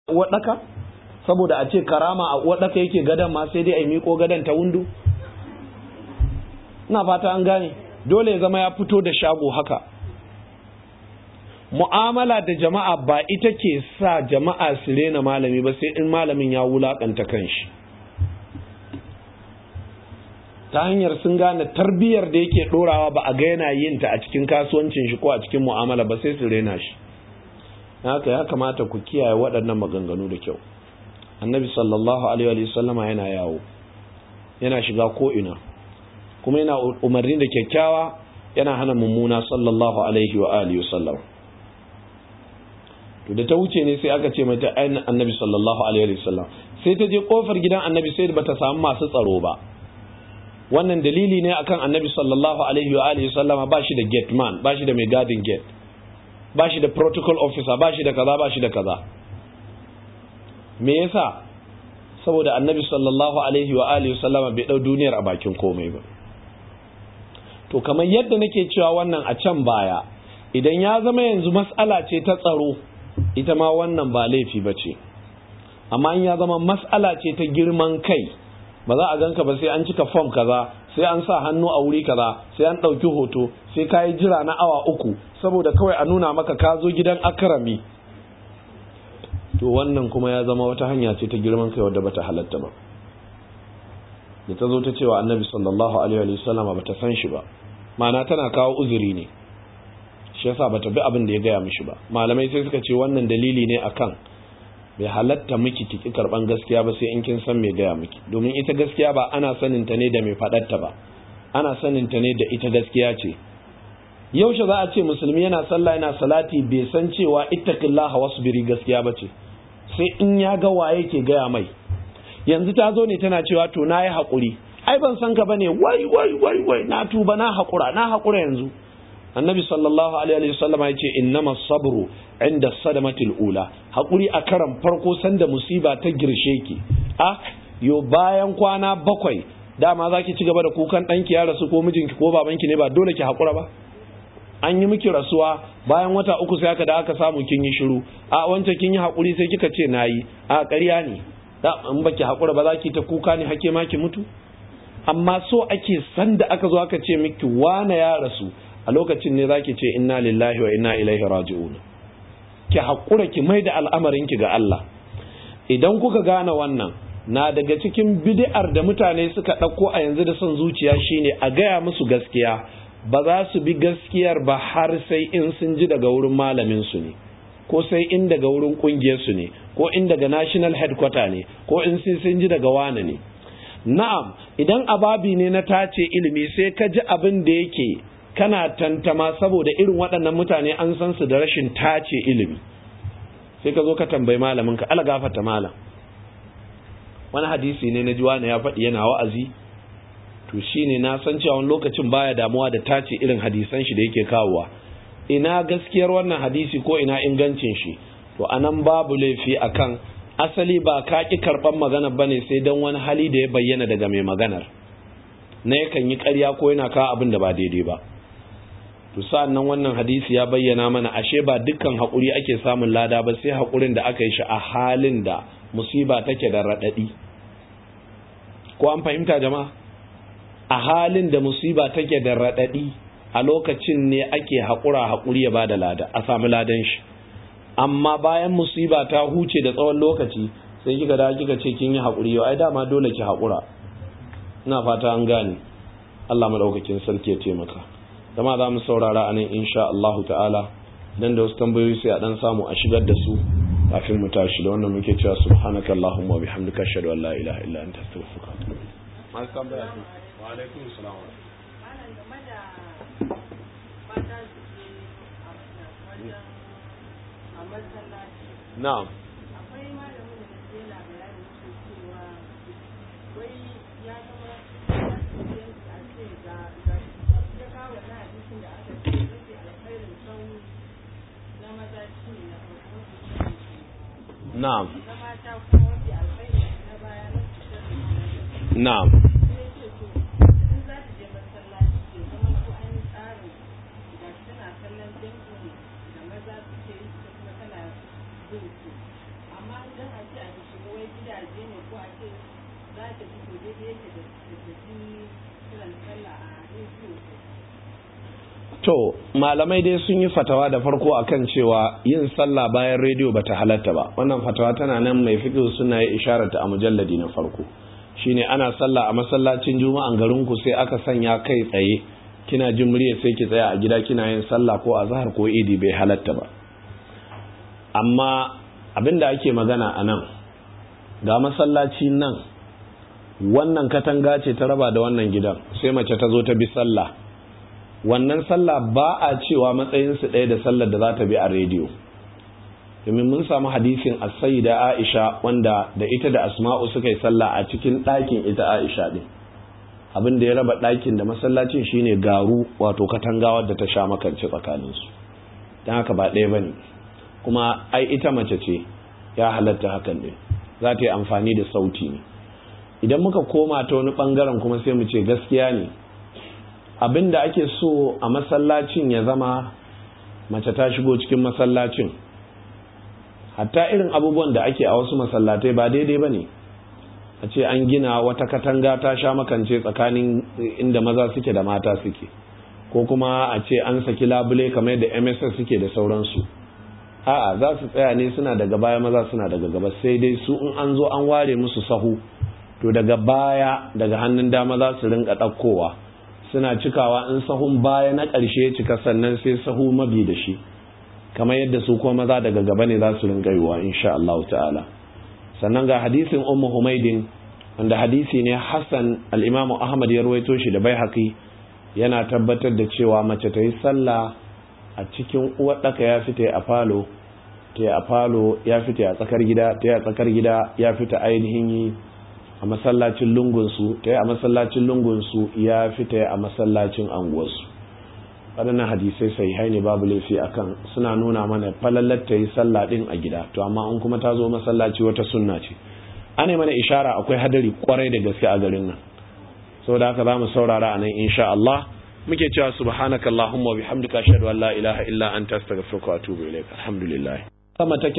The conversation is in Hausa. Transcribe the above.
waɗaka saboda a ce karama a waɗaka yake gadon ma sai dai a miƙo gadon ta wundu. ina fata an gane, dole ya zama ya fito da shago haka. Mu'amala da jama'a ba ita ke sa jama'a su rena malami ba sai in malamin ya wulakanta kanshi, ta hanyar sun gane tarbiyyar da yake ɗorawa ba a ga yana yin ta a cikin kasuwancin shi ko a cikin mu'amala ba sai su rena shi. haka ya kamata ku kiyaye waɗannan maganganu da kyau. Annabi sallallahu alaihi wa sallama yana yawo, yana shiga ko ina, kuma yana umarni da kyakkyawa, yana hana mummuna sallallahu alaihi wa alihi wa sallam. to da ta wuce ne sai aka ce mata ayin Annabi sallallahu alaihi wa sallam, sai ta je kofar gidan Annabi sai bata samu masu tsaro ba. wannan dalili ne akan Annabi sallallahu alaihi wa alihi wa sallama ba shi da gate man, ba shi da mai gadin gate, ba shi da protocol officer, ba shi da kaza, ba shi da kaza. Me yasa? Saboda Annabi sallallahu alaihi wa alihi sallama bai dau duniyar a bakin komai ba. To kamar yadda nake cewa wannan a can baya, idan ya zama yanzu mas'ala ce ta tsaro, ita ma wannan ba laifi bace. Amma in ya zama mas'ala ce ta girman kai, ba za a ganka ba sai an cika form kaza, sai an sa hannu a wuri kaza, sai an dauki hoto, sai kai jira na awa 3 saboda kawai a nuna maka ka zo gidan akrami. To wannan kuma ya zama wata hanya ce ta girman kai wadda bata halatta ba. Da ta zo ta cewa Annabi sallallahu alaihi wa sallam bata san shi ba, ma'ana tana kawo uzuri ne, shi yasa bata bi abin da ya gaya mishi ba. Malamai sai suka ce wannan dalili ne akan bai halatta miki ki karban gaskiya ba sai in kin san me gaya miki, domin ita gaskiya ba ana sanin ta ne da mai fadarta ba, ana sanin ta ne da ita gaskiya ce. Yaushe za a ce musulmi yana sallah yana salati bai san cewa ittaqillaha wasbiri gaskiya bace, sai in ya ga waye ke gaya mai. Yanzu ta zo ne tana cewa to nayi hakuri, ai ban san ka bane, wai na tuba, na hakura yanzu. Annabi sallallahu alaihi wasallam ya ce innamas sabru inda sadamatil ula, hakuri a karan farko sanda musiba ta girshe ki. Yo bayan kwana 7 dama zaki ci gaba da kukan danki ya rasu ko mijinki ko babanki ne, ba dole ki hakura ba? An yi miki rasuwa bayan wata 3 sai aka da aka samu kin yi shiru, wancan kin yi hakuri sai kika ce nayi, ƙarya ne, da in baki hakura ba zaki ta kuka ne hake ma ki mutu. Amma so ake sanda aka zo aka ce miki wane ya rasu, a lokacin ne zaki ce inna lillahi wa inna ilaihi raji'un, ki hakura ki maida al'amarin ki ga Allah. Idan kuka gane wannan, na daga cikin bid'ar da mutane suka dauko a yanzu da son zuciya shine a gaya musu gaskiya, ba za su bi gaskiyar ba har sai in sun ji daga wurin malamin su ne, ko sai in daga wurin kungiyar su ne, ko in daga national headquarter ne, ko in sun ji daga wane ne. Na'am, idan ababi ne na tace ilimi sai ka ji abin da yake kana tantama saboda irin waɗannan mutane an san su da rashin tace ilimi, sai ka zo ka tambayi malamin ka, ala gafarta malam, wani hadisi ne na ji wani ya faɗi yana wa'azi, to shine na san cewa wani lokacin baya damuwa da tace irin hadisan shi da yake kawowa, ina gaskiyar wannan hadisi ko ina ingancin shi? To anan babu laifi akan asali ba ka ki karban magana bane sai dan wani hali da ya bayyana daga mai maganar na yakan yi ƙarya ko yana kawo abin da ba daidai ba. To sa'annan wannan hadisi ya bayyana mana ashe ba dukkan haƙuri ake samun lada ba sai haƙurin da aka yi shi a halin da musiba take da raɗaɗi. Ko an fahimta jama'a? A halin da musiba take da raɗaɗi a lokacin ne ake haƙuri ya bada lada, a samu ladan shi. Amma bayan musiba ta huce da tsawon lokaci sai kika da kika ce kin yi haƙuri, yau ai dama dole ki haƙura. Ina fata an gane. Allah madaukakin sarki ya taimaka. Dama za mu saurara anan insha Allah ta'ala, dan da wasu tambayoyi sai a dan samu a shigar da su kafin mu tashi. Da wannan muke cewa subhanakallahumma wa bihamdika ashhadu an la ilaha illa anta astaghfiruka wa atubu ilaik. Wa alaikum assalam. Na'am. Akwai malamin da ke yana bayani cewa wai ya zama a ce ga ya kawo na hadisin da aka ce yake alkhairin sau na maza shi ne na farko. Na'am. Na mata kuma wanda alkhairin na baya na cikin. Na'am. Sai ce to in za ta je masallaci ke zama ko an yi tsarin da tana kallon jam'in da maza suke yi kuma tana bin su, amma idan a ce za ta ji to daidai yake da ji kiran sallah a rediyo. To malamai dai sun yi fatawa da farko akan cewa yin sallah bayan rediyo bata halatta ba. Wannan fatawa tana nan mai fiqh suna yi isharata a mujalladi na farko. Shine ana sallah a masallacin juma'an garin ku sai aka sanya kai tsaye kina jin murya sai ki tsaya a gida kina yin sallah ko azhar ko idi bai halatta ba. Amma abinda ake magana anan ga masallaci nan wannan katanga ce ta raba da wannan gidan sai mace ta zo ta bi sallah, wannan sallah ba a cewa matsayinsu ɗaya da sallar da za ta bi a rediyo, domin mun samu hadisin as-sayyida Aisha wanda da ita da Asma'u suka yi sallah a cikin ɗakin ita Aisha din. Abin da ya raba ɗakin da masallacin shine garu, wato katangawar da ta sha makance tsakaninsu, don haka ba ɗaya bane. Kuma ai ita mace ce, ya halatta hakan ne, za ta yi amfani da sauti ne. Idan muka koma ta wani ɓangaren kuma sai mu ce gaskiya ne, abin da ake so a masallacin ya zama mace ta shigo cikin masallacin. Hatta irin abubuwan da ake a wasu masallatai ba daidai ba ne, a ce an gina wata katanga ta sha makance tsakanin inda maza suke da mata suke, ko kuma a ce an saki labule kamar da MSS suke da sauransu. A'a, za su tsaya ne suna daga baya, maza suna daga gaba, sai dai su in an zo an ware musu sahu to daga baya daga hannun dama za su rinka ɗaukowa suna cikawa, in sahun baya na ƙarshe cika sannan sai sahu mabi da shi, kamar yadda su kuma maza daga gaba ne za su rinka yiwa insha Allah ta'ala. Sannan ga hadisin Ummu Humaydin wanda hadisi ne Hassan, al-Imam Ahmad ya rawaito shi da Baihaqi, yana tabbatar da cewa mace ta yi sallah a cikin uwarɗaka ya fita a falo, ta a falo ya fita a tsakar gida, ta a tsakar gida ya fita ainihin yi a masallacin lungunsu, ta a masallacin lungunsu ya fita a masallacin anguwarsu. Waɗannan hadisai sahihai ne, babu laifi akan, suna nuna mana falallar ta yi sallah ɗin a gida. To amma in kuma ta zo masallaci wata sunna ce. Ana mana ishara akwai hadari kwarai da gaske a garin nan, saboda haka za mu saurara a nan insha Allah. Muke cewa subhanakallahumma wa bihamdika ashhadu an la ilaha illa anta astaghfiruka wa atubu ilaik. Alhamdulillah. Sama take